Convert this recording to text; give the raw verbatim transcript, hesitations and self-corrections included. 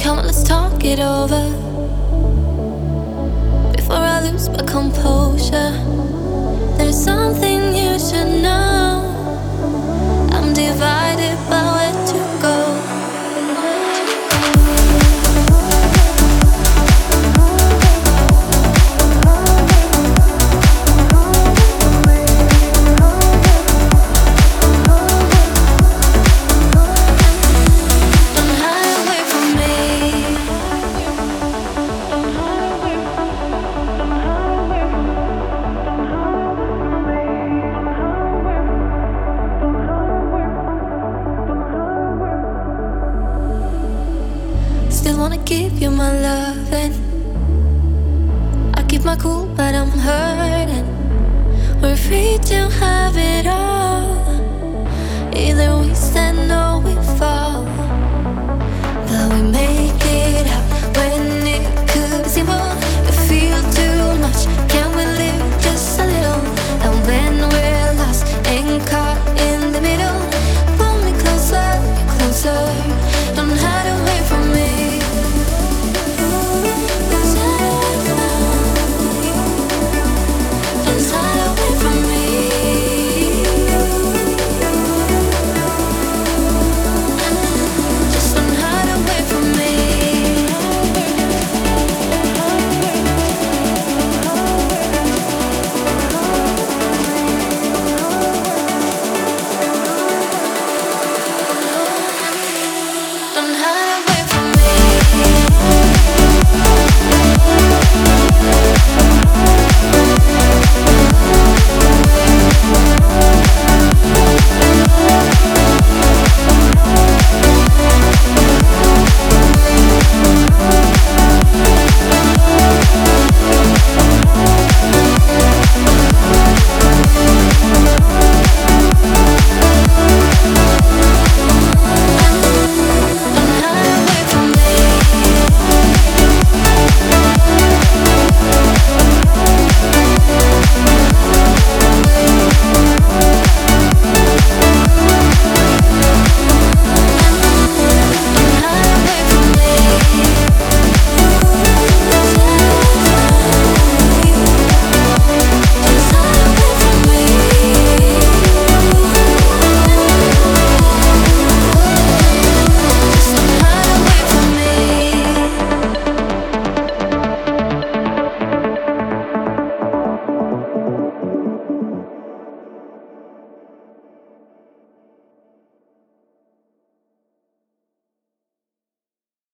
Come on, let's talk it over before I lose my composure. There's something you should know. I'm divided by where to go. Still wanna give you my loving. I keep my cool, but I'm hurting. We're free to have it all. Either